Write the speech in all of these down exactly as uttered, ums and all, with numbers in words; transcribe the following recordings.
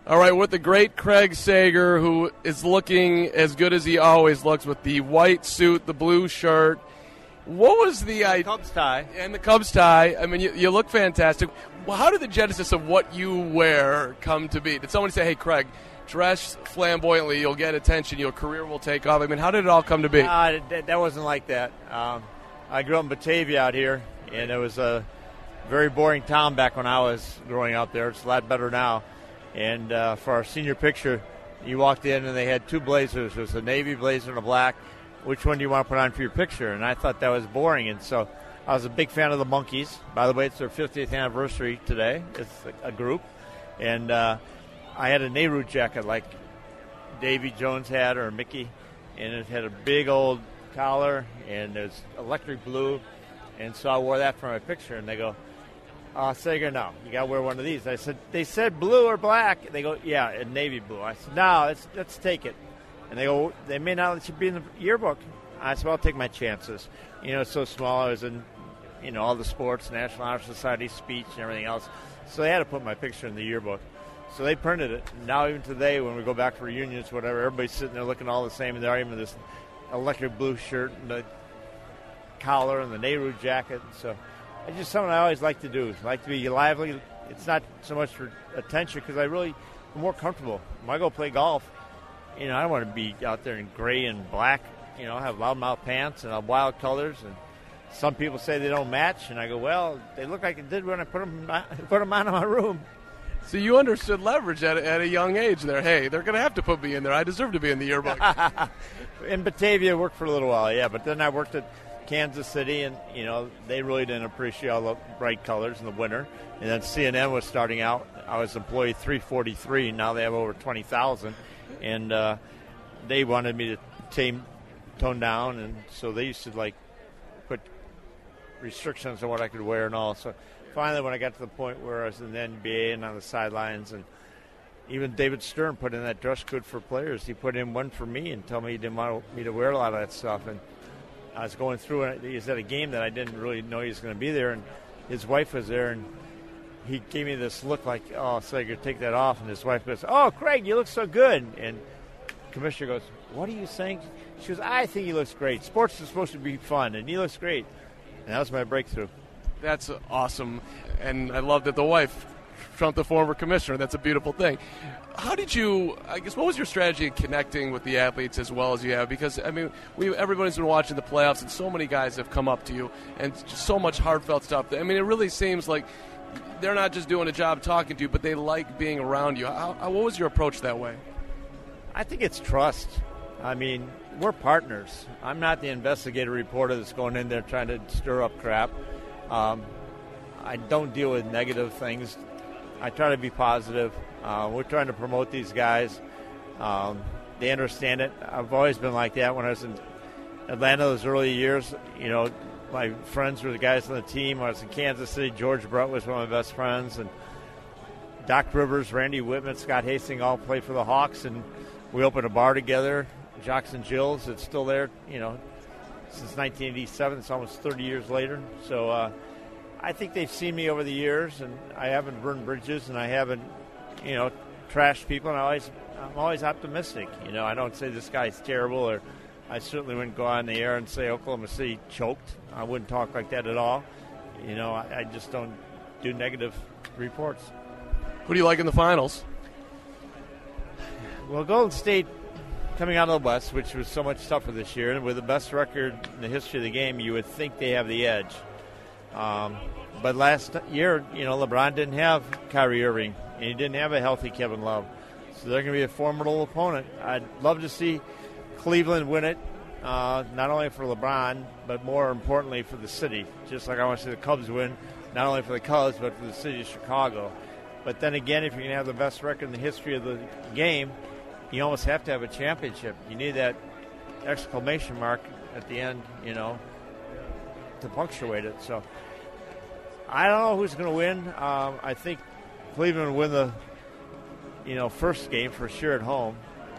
All right, with the great Craig Sager, who is looking as good as he always looks with the white suit, the blue shirt. What was the idea? Cubs tie. And the Cubs tie. I mean, you, you look fantastic. Well, how did the genesis of what you wear come to be? Did someone say, hey, Craig, dress flamboyantly, you'll get attention, your career will take off? I mean, how did it all come to be? Uh, that, that wasn't like that. Um, I grew up in Batavia out here, and it was a very boring town back when I was growing up there. It's a lot better now. And uh, for our senior picture, you walked in, and they had two blazers. There was a navy blazer and a black. Which one do you want to put on for your picture? And I thought that was boring, and so I was a big fan of the Monkees. By the way, it's their fiftieth anniversary today. It's a, a group. And uh, I had a Nehru jacket like Davy Jones had or Mickey, and it had a big old collar, and it was electric blue. And so I wore that for my picture, and they go, uh, Sager, no, you got to wear one of these. I said, they said blue or black. They go, yeah, and navy blue. I said, no, let's, let's take it. And they go, they may not let you be in the yearbook. I said, well, I'll take my chances. You know, it's so small. I was in, you know, all the sports, National Honor Society speech and everything else. So they had to put my picture in the yearbook. So they printed it. Now even today when we go back for reunions, whatever, everybody's sitting there looking all the same. And they're even this electric blue shirt and the collar and the Nehru jacket. So it's just something I always like to do. I like to be lively. It's not so much for attention because I really am more comfortable. When I go play golf, you know, I don't want to be out there in gray and black. You know, I have loudmouth pants and wild colors. And some people say they don't match. And I go, well, they look like it did when I put them, put them on in my room. So you understood leverage at a, at a young age there. Hey, they're going to have to put me in there. I deserve to be in the yearbook. In Batavia, I worked for a little while, yeah. But then I worked at Kansas City, and, you know, they really didn't appreciate all the bright colors in the winter. And then C N N was starting out. I was employee three forty-three. Now they have over twenty thousand. And uh, they wanted me to tame, tone down, and so they used to, like, put restrictions on what I could wear and all. So finally, when I got to the point where I was in the N B A and on the sidelines, and even David Stern put in that dress code for players. He put in one for me and told me he didn't want me to wear a lot of that stuff. And I was going through it. He was at a game that I didn't really know he was going to be there, and his wife was there, and he gave me this look like, oh, Sager, take that off. And his wife goes, oh, Craig, you look so good. And the commissioner goes, what are you saying? She goes, I think he looks great. Sports is supposed to be fun, and he looks great. And that was my breakthrough. That's awesome. And I love that the wife trumped the former commissioner. That's a beautiful thing. How did you, I guess, what was your strategy in connecting with the athletes as well as you have? Because, I mean, we everybody's been watching the playoffs, and so many guys have come up to you, and just so much heartfelt stuff. I mean, it really seems like they're not just doing a job talking to you, but they like being around you. How, how, what was your approach that way? I think it's trust. I mean, we're partners. I'm not the investigative reporter that's going in there trying to stir up crap. Um, I don't deal with negative things. I try to be positive. Uh, we're trying to promote these guys. Um, they understand it. I've always been like that. When I was in Atlanta those early years, you know, my friends were the guys on the team. When I was in Kansas City, George Brett was one of my best friends. And Doc Rivers, Randy Whitman, Scott Hastings all played for the Hawks. And we opened a bar together, Jocks and Jills. It's still there, you know, since nineteen eighty-seven. It's almost thirty years later. So uh, I think they've seen me over the years, and I haven't burned bridges, and I haven't, you know, trashed people. And I always, I'm always optimistic. You know, I don't say this guy's terrible, or I certainly wouldn't go on the air and say Oklahoma City choked. I wouldn't talk like that at all. You know, I, I just don't do negative reports. Who do you like in the finals? Well, Golden State coming out of the West, which was so much tougher this year, and with the best record in the history of the game, you would think they have the edge. Um, but last year, you know, LeBron didn't have Kyrie Irving, and he didn't have a healthy Kevin Love. So they're going to be a formidable opponent. I'd love to see Cleveland win it, uh, not only for LeBron, but more importantly for the city. Just like I want to see the Cubs win, not only for the Cubs, but for the city of Chicago. But then again, if you're going to have the best record in the history of the game, you almost have to have a championship. You need that exclamation mark at the end, you know, to punctuate it. So I don't know who's going to win. Um, I think Cleveland will win the, you know, first game for sure at home.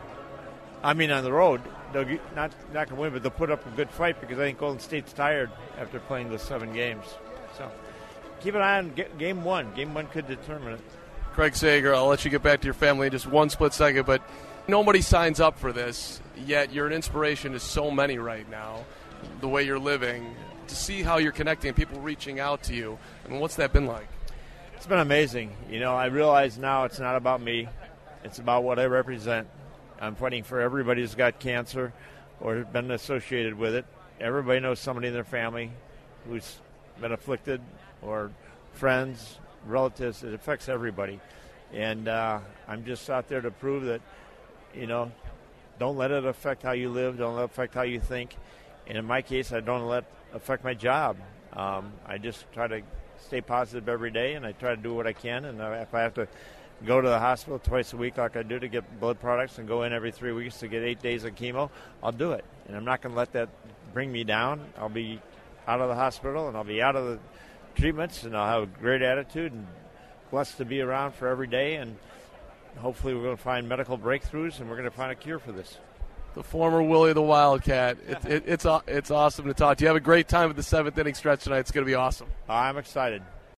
I mean, on the road, they'll get, not not going to win, but they'll put up a good fight because I think Golden State's tired after playing those seven games. So keep an eye on game one. Game one could determine it. Craig Sager, I'll let you get back to your family in just one split second, but nobody signs up for this, yet you're an inspiration to so many right now, the way you're living, to see how you're connecting, people reaching out to you. I mean, what's that been like? It's been amazing. You know, I realize now it's not about me. It's about what I represent. I'm fighting for everybody who's got cancer or been associated with it. Everybody knows somebody in their family who's been afflicted, or friends, relatives. It affects everybody. And uh, I'm just out there to prove that, you know, don't let it affect how you live. Don't let it affect how you think. And in my case, I don't let it affect my job. Um, I just try to stay positive every day, and I try to do what I can. And uh, if I have to go to the hospital twice a week like I do to get blood products and go in every three weeks to get eight days of chemo, I'll do it. And I'm not going to let that bring me down. I'll be out of the hospital, and I'll be out of the treatments, and I'll have a great attitude and blessed to be around for every day. And hopefully we're going to find medical breakthroughs, and we're going to find a cure for this. The former Willie the Wildcat. It, it, it's it's awesome to talk to you. Have a great time at the seventh inning stretch tonight. It's going to be awesome. I'm excited.